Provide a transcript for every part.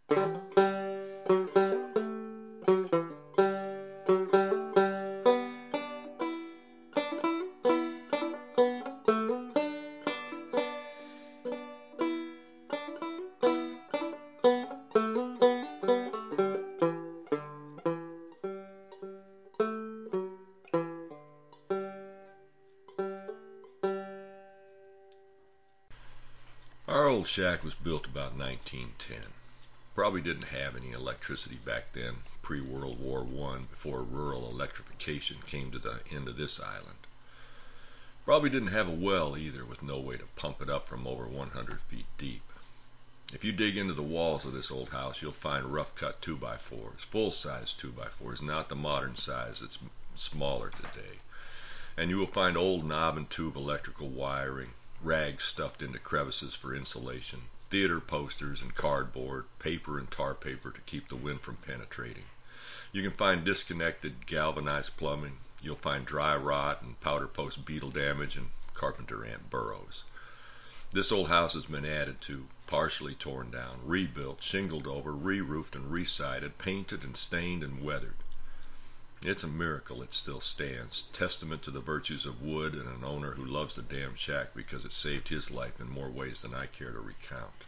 Our old shack was built about 1910. Probably didn't have any electricity back then, pre-World War I, before rural electrification came to the end of this island. Probably didn't have a well either, with no way to pump it up from over 100 feet deep. If you dig into the walls of this old house, you'll find rough-cut 2x4s, full-size 2x4s, not the modern size that's smaller today. And you will find old knob and tube electrical wiring, rags stuffed into crevices for insulation, theater posters and cardboard, paper and tar paper to keep the wind from penetrating. You can find disconnected galvanized plumbing. You'll find dry rot and powder post beetle damage and carpenter ant burrows. This old house has been added to, partially torn down, rebuilt, shingled over, re-roofed and re-sided, painted and stained and weathered. It's a miracle it still stands, testament to the virtues of wood and an owner who loves the damn shack because it saved his life in more ways than I care to recount.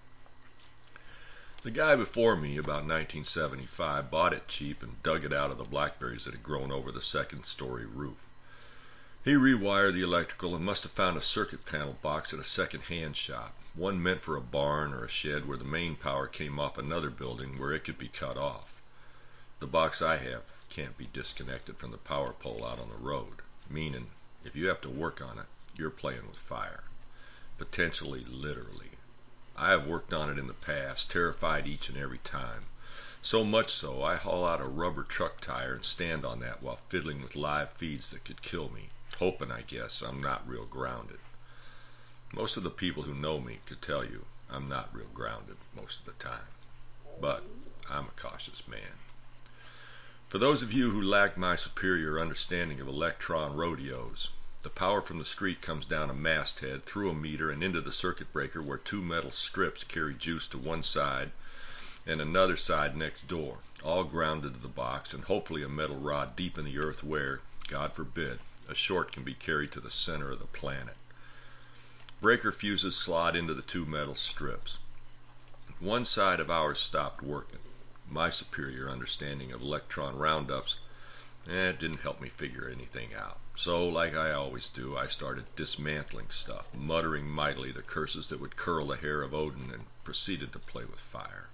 The guy before me, about 1975, bought it cheap and dug it out of the blackberries that had grown over the second-story roof. He rewired the electrical and must have found a circuit panel box at a second-hand shop, one meant for a barn or a shed where the main power came off another building where it could be cut off. The box I have can't be disconnected from the power pole out on the road, meaning if you have to work on it, you're playing with fire. Potentially, literally. I have worked on it in the past, terrified each and every time. So much so, I haul out a rubber truck tire and stand on that while fiddling with live feeds that could kill me, hoping, I guess, I'm not real grounded. Most of the people who know me could tell you I'm not real grounded most of the time. But I'm a cautious man. For those of you who lack my superior understanding of electron rodeos, the power from the street comes down a masthead, through a meter, and into the circuit breaker where two metal strips carry juice to one side and another side next door, all grounded to the box, and hopefully a metal rod deep in the earth where, God forbid, a short can be carried to the center of the planet. Breaker fuses slot into the two metal strips. One side of ours stopped working. My superior understanding of electron roundups it didn't help me figure anything out. So, like I always do, I started dismantling stuff, muttering mightily the curses that would curl the hair of Odin, and proceeded to play with fire.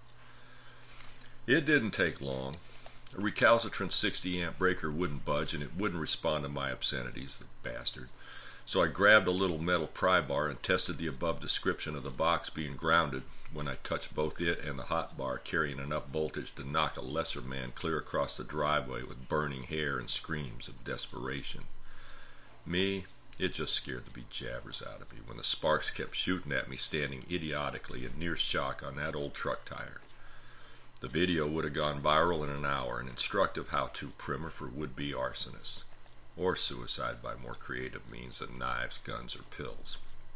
It didn't take long. A recalcitrant 60-amp breaker wouldn't budge, and it wouldn't respond to my obscenities, the bastard. So I grabbed a little metal pry bar and tested the above description of the box being grounded when I touched both it and the hot bar, carrying enough voltage to knock a lesser man clear across the driveway with burning hair and screams of desperation. Me, it just scared the bejabbers out of me when the sparks kept shooting at me standing idiotically in near shock on that old truck tire. The video would have gone viral in an hour, an instructive how-to primer for would-be arsonists. Or suicide by more creative means than knives, guns, or pills.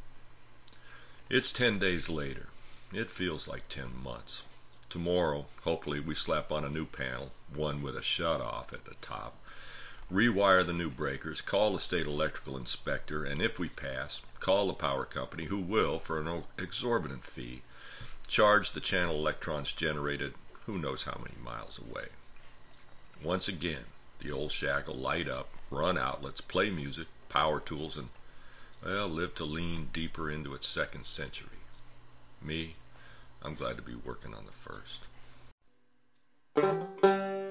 It's 10 days later. It feels like 10 months. Tomorrow, hopefully, we slap on a new panel, one with a shut-off at the top, rewire the new breakers, call the state electrical inspector, and if we pass, call the power company, who will, for an exorbitant fee, charge the channel electrons generated who knows how many miles away. Once again, the old shack will light up, run outlets, play music, power tools, and, well, live to lean deeper into its second century. Me, I'm glad to be working on the first.